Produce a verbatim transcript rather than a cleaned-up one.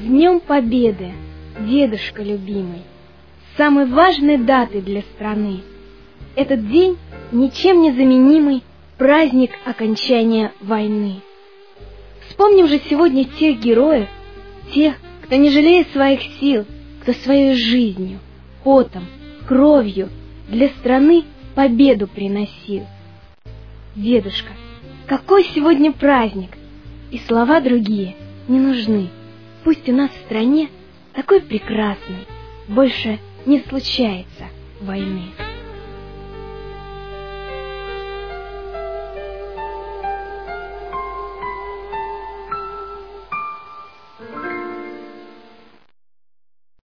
Днем Победы, дедушка любимый, самой важной даты для страны. Этот день ничем не заменимый праздник окончания войны. Вспомним же сегодня тех героев, тех, кто, не жалея своих сил, кто своей жизнью, потом, кровью для страны победу приносил. Дедушка, какой сегодня праздник! И слова другие не нужны. Пусть у нас в стране такой прекрасной больше не случается войны.